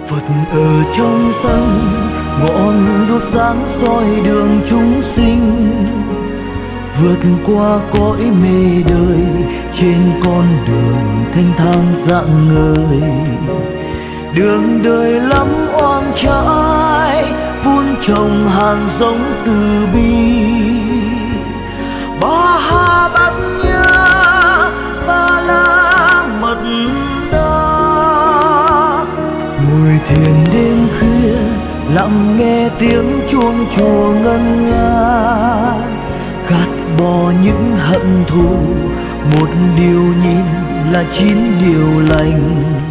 Phật ở trong sân, ngọn đuốc sáng soi đường chúng sinh, vượt qua cõi mê đời trên con đường thanh thang rạng ngời. Đường đời lắm oan trái, vun trồng hạt giống từ bi. Ba ha bát nhã, ba la mật đa, ngồi thiền đêm khuya lặng nghe tiếng chuông chùa ngân nga. Gạt bỏ những hận thù, một điều nhìn là 9 điều lành.